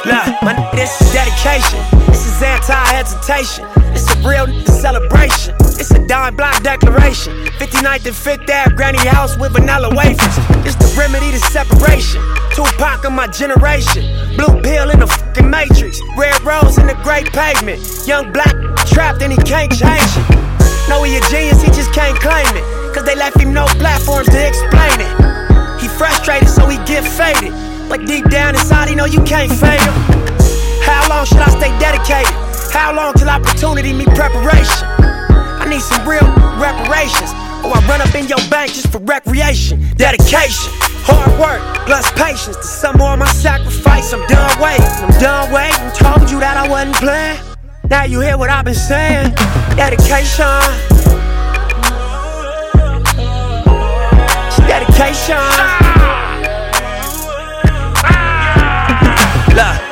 Look, this is dedication. This is anti-hesitation. It's a real celebration. It's a dime block declaration. 59th and 5th Ave, granny house with vanilla wafers. It's the remedy to separation. Tupac of my generation. Blue pill in the fucking matrix. Red rose in the great pavement. Young black trapped and he can't change it. Know he a genius, he just can't claim it. Cause they left him no platforms to explain it. He frustrated so he get faded. But deep down inside he know you can't fade him. How long should I stay dedicated? How long till opportunity meet preparation? I need some real reparations, or I run up in your bank just for recreation. Dedication, hard work, plus patience. To some more of my sacrifice, I'm done waiting. Told you that I wasn't playing. Now you hear what I've been saying. Dedication. It's dedication. Look.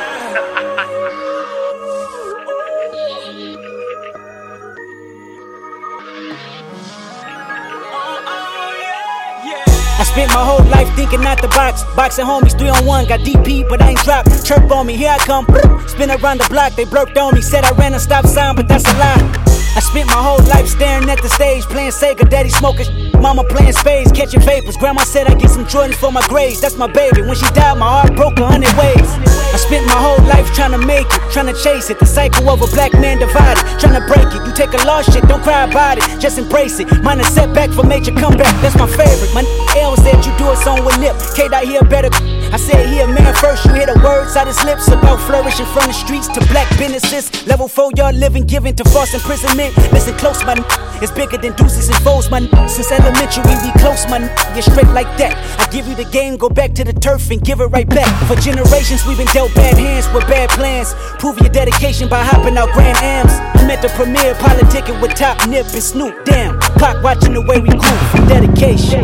I spent my whole life thinking out the box. Boxing homies 3-on-1, got DP, but I ain't dropped. Chirp on me, here I come. Spin around the block, they blurked on me. Said I ran a stop sign, but that's a lie. I spent my whole life staring at the stage, playing Sega, daddy smoking, mama playing spades, catching vapors. Grandma said I get some Jordans for my grades. That's my baby. When she died, my heart broke 100 ways. I spent my whole life trying to make it, trying to chase it. The cycle of a black man divided, trying to break it. You take a lost shit, don't cry about it, just embrace it. Mine a setback for major comeback, that's my favorite. My L said you do a song with Nip, K-Dot here better. I said he a man first, you hear the words out his lips about flourishing from the streets to black businesses. Level 4 y'all living, giving to false imprisonment. Listen close, my it's bigger than deuces and foes, my since elementary we close, my you're straight like that. I give you the game, go back to the turf and give it right back. For generations we've been dealt bad hands with bad plans. Prove your dedication by hopping out Grand Ams. I'm at the premiere, politicking with Top Nip and Snoop. Damn, Pac watching the way we grew from dedication.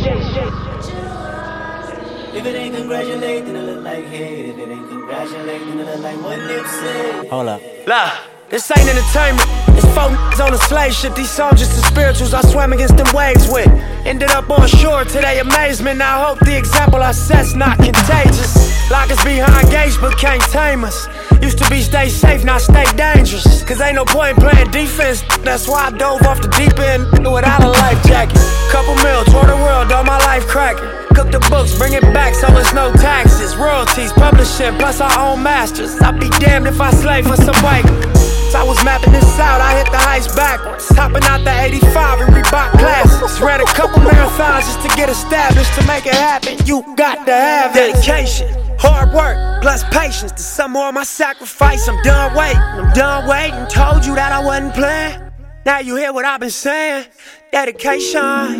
If it ain't congratulate, then it look like hate. If it ain't congratulate, then it look like what Nip said. Hold up. Look, this ain't entertainment. It's 4 on a slave ship. These soldiers and spirituals I swam against them waves with. Ended up on shore to their amazement. I hope the example I set's not contagious. Lock us behind gates but can't tame us. Used to be stay safe, now stay dangerous. Cause ain't no point playing defense. That's why I dove off the deep end without a life jacket. Couple mil, tour the world, all my life cracking. Cook the books, bring it back so it's no taxes. Royalties, publishing, plus our own masters. I'd be damned if I slave for some white. I was mapping this out, I hit the heights backwards. Hopping out the 85 and Reebok classics. Ran a couple marathons just to get established. To make it happen, you got to have dedication, hard work, plus patience. To some more of my sacrifice, I'm done waiting. Told you that I wasn't playing. Now you hear what I've been saying. Dedication.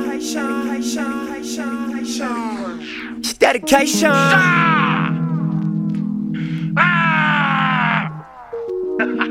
It's dedication.